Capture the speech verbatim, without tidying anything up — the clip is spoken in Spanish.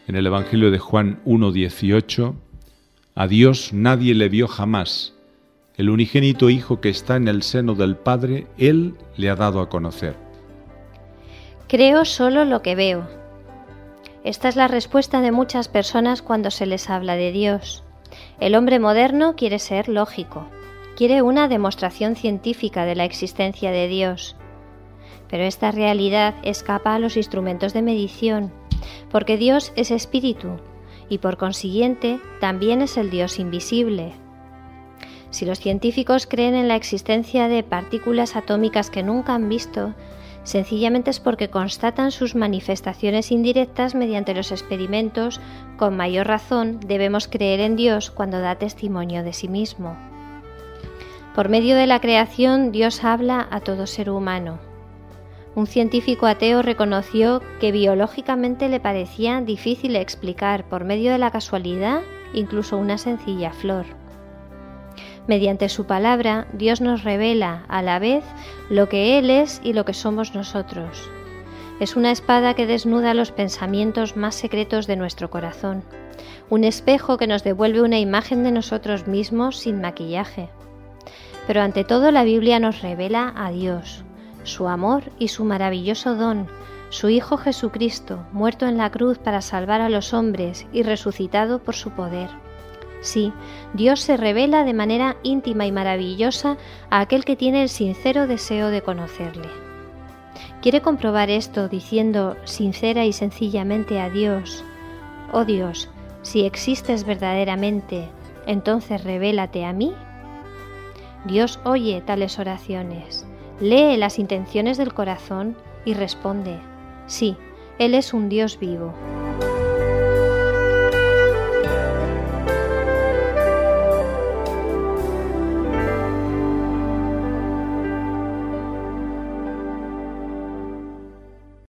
En el Evangelio de Juan uno dieciocho, a Dios nadie le vio jamás. El unigénito Hijo que está en el seno del Padre, Él le ha dado a conocer. Creo solo lo que veo. Esta es la respuesta de muchas personas cuando se les habla de Dios. El hombre moderno quiere ser lógico, quiere una demostración científica de la existencia de Dios. Pero esta realidad escapa a los instrumentos de medición, porque Dios es espíritu y por consiguiente también es el Dios invisible. Si los científicos creen en la existencia de partículas atómicas que nunca han visto, sencillamente es porque constatan sus manifestaciones indirectas mediante los experimentos. Con mayor razón debemos creer en Dios cuando da testimonio de sí mismo. Por medio de la creación, Dios habla a todo ser humano. Un científico ateo reconoció que biológicamente le parecía difícil explicar por medio de la casualidad incluso una sencilla flor. Mediante su palabra, Dios nos revela a la vez lo que Él es y lo que somos nosotros. Es una espada que desnuda los pensamientos más secretos de nuestro corazón, un espejo que nos devuelve una imagen de nosotros mismos sin maquillaje. Pero ante todo la Biblia nos revela a Dios, su amor y su maravilloso don, su Hijo Jesucristo, muerto en la cruz para salvar a los hombres y resucitado por su poder. Sí, Dios se revela de manera íntima y maravillosa a aquel que tiene el sincero deseo de conocerle. ¿Quiere comprobar esto diciendo sincera y sencillamente a Dios: «Oh Dios, si existes verdaderamente, entonces revélate a mí»? Dios oye tales oraciones, lee las intenciones del corazón y responde: sí, Él es un Dios vivo.